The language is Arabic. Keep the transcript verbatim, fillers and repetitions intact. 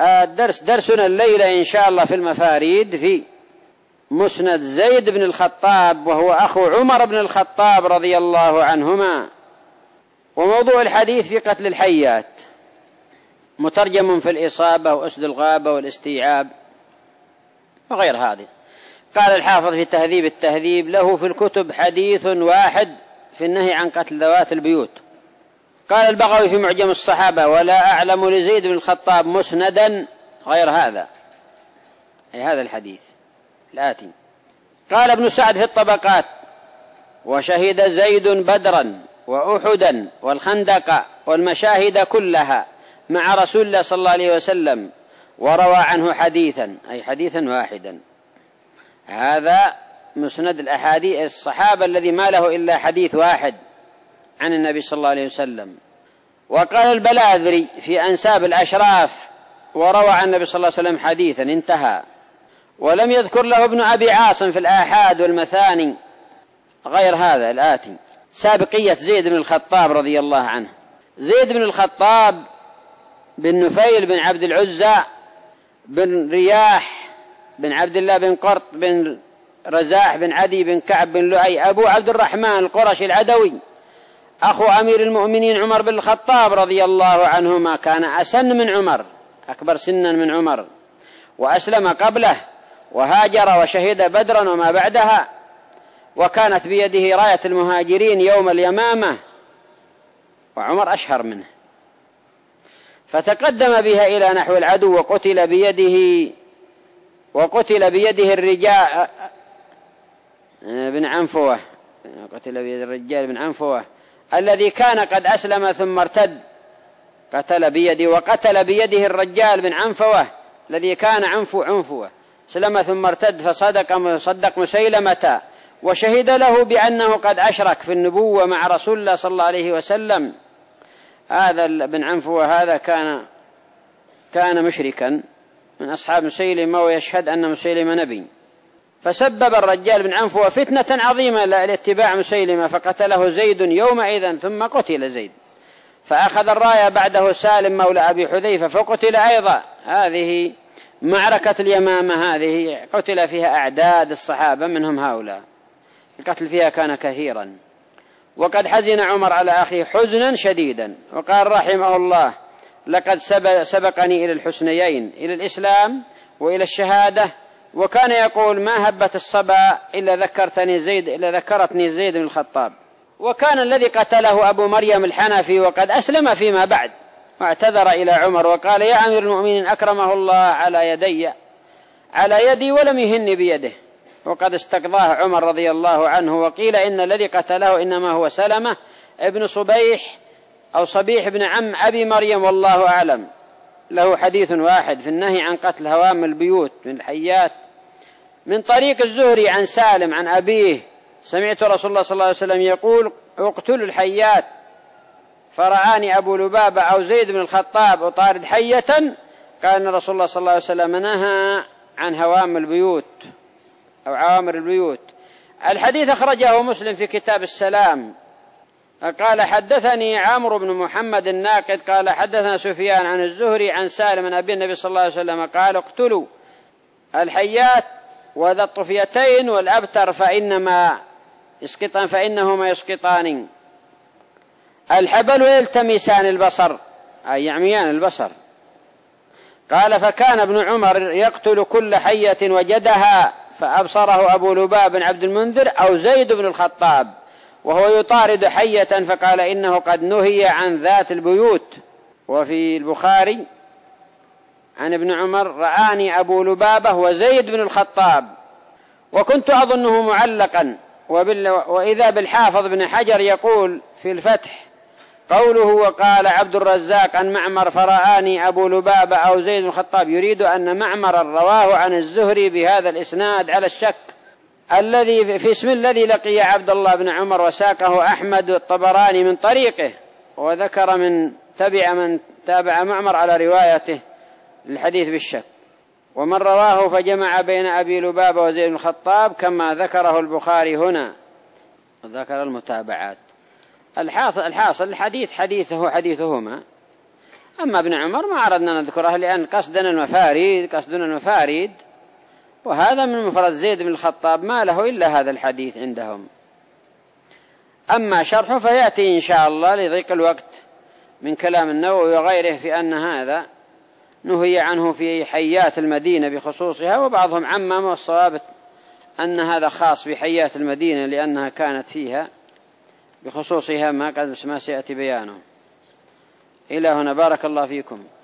الدرس درسنا الليلة إن شاء الله في المفاريد في مسند زيد بن الخطاب، وهو أخو عمر بن الخطاب رضي الله عنهما. وموضوع الحديث في قتل الحيات، مترجم في الإصابة وأسد الغابة والاستيعاب وغير هذه. قال الحافظ في تهذيب التهذيب: له في الكتب حديث واحد في النهي عن قتل ذوات البيوت. قال البغوي في معجم الصحابة: ولا أعلم لزيد بن الخطاب مسندا غير هذا، أي هذا الحديث الآتي. قال ابن سعد في الطبقات: وشهد زيد بدرا وأحدا والخندق والمشاهد كلها مع رسول الله صلى الله عليه وسلم، وروى عنه حديثا، أي حديثا واحدا. هذا مسند الأحاديث الصحابة الذي ما له إلا حديث واحد عن النبي صلى الله عليه وسلم. وقال البلاذري في أنساب الأشراف: وروى عن النبي صلى الله عليه وسلم حديثا، انتهى. ولم يذكر له ابن أبي عاصم في الآحاد والمثاني غير هذا الآتي: سابقية زيد بن الخطاب رضي الله عنه. زيد بن الخطاب بن نفيل بن عبد العزى بن رياح بن عبد الله بن قرط بن رزاح بن عدي بن كعب بن لؤي أبو عبد الرحمن القرشي العدوي، أخو أمير المؤمنين عمر بن الخطاب رضي الله عنهما. كان أسن من عمر، أكبر سنا من عمر، وأسلم قبله وهاجر وشهد بدرا وما بعدها، وكانت بيده راية المهاجرين يوم اليمامة، وعمر أشهر منه، فتقدم بها إلى نحو العدو وقتل بيده وقتل بيده الرجال بن عنفوة قتل بيد الرجال بن عنفوة الذي كان قد أسلم ثم ارتد. قتل بيده وقتل بيده الرجال بن عنفوة الذي كان عنفو عنفوة سلم ثم ارتد، فصدق صدق مسيلمة وشهد له بأنه قد أشرك في النبوة مع رسول الله صلى الله عليه وسلم. هذا بن عنفوة هذا كان كان مشركا من أصحاب مسيلمة، ويشهد أن مسيلمة نبي. فسبب الرجال بن عنفوة فتنة عظيمة لاتباع مسيلمة، فقتله زيد يومئذ ثم قتل زيد. فأخذ الراية بعده سالم مولى أبي حذيفة فقتل أيضا. هذه معركة اليمامة، هذه قتل فيها أعداد الصحابة منهم هؤلاء، القتل فيها كان كثيرا. وقد حزن عمر على أخيه حزنا شديدا، وقال رحمه الله: لقد سبقني إلى الحسنيين، إلى الإسلام وإلى الشهادة. وكان يقول: ما هبت الصبا إلا ذكرتني زيد إلا ذكرتني زيد بن الخطاب. وكان الذي قتله أبو مريم الحنفي، وقد أسلم فيما بعد، واعتذر إلى عمر وقال: يا أمير المؤمنين أكرمه الله على يدي على يدي ولم يهن بيده. وقد استقضاه عمر رضي الله عنه. وقيل إن الذي قتله إنما هو سلمة ابن صبيح أو صبيح بن عم أبي مريم، والله أعلم. له حديث واحد في النهي عن قتل هوام البيوت من الحيات، من طريق الزهري عن سالم عن أبيه: سمعت رسول الله صلى الله عليه وسلم يقول: اقتلوا الحيات، فرعاني أبو لبابة أو زيد بن الخطاب أطارد حية، قال أن رسول الله صلى الله عليه وسلم نهى عن هوام البيوت أو عوامر البيوت. الحديث أخرجه مسلم في كتاب السلام. قال: حدثني عمرو بن محمد الناقد قال: حدثنا سفيان عن الزهري عن سالم عن أبي النبي صلى الله عليه وسلم قال: اقتلوا الحيات وذا الطفيتين والأبتر فإنما يسقطان فإنهما يسقطان. الحبل يلتمسان البصر، أي يعميان البصر. قال: فكان ابن عمر يقتل كل حية وجدها، فأبصره أبو لباب بن عبد المنذر أو زيد بن الخطاب وهو يطارد حية، فقال: إنه قد نهي عن ذات البيوت. وفي البخاري عن ابن عمر: رآني أبو لبابة وزيد بن الخطاب. وكنت أظنه معلقا. وإذا بالحافظ بن حجر يقول في الفتح: قوله وقال عبد الرزاق عن معمر: فرآني أبو لبابة أو زيد بن الخطاب، يريد أن معمر رواه عن الزهري بهذا الإسناد على الشك الذي في اسم الذي لقي عبد الله بن عمر، وساقه أحمد الطبراني من طريقه، وذكر من تبع من تابع معمر على روايته الحديث بالشك. ومن رواه فجمع بين أبي لبابة وزيد بن الخطاب كما ذكره البخاري هنا، ذكر المتابعات. الحاصل الحديث حديثه حديثهما. أما ابن عمر ما أردنا نذكره لأن قصدنا المفاريد قصدنا المفاريد وهذا من مفرد زيد بن الخطاب ما له إلا هذا الحديث عندهم. أما شرحه فيأتي إن شاء الله لضيق الوقت من كلام النووي وغيره في أن هذا نهي عنه في حيات المدينة بخصوصها، وبعضهم عمم، والصواب أن هذا خاص بحيات المدينة لأنها كانت فيها بخصوصها ما قد ما سيأتي بيانه. إلى هنا بارك الله فيكم.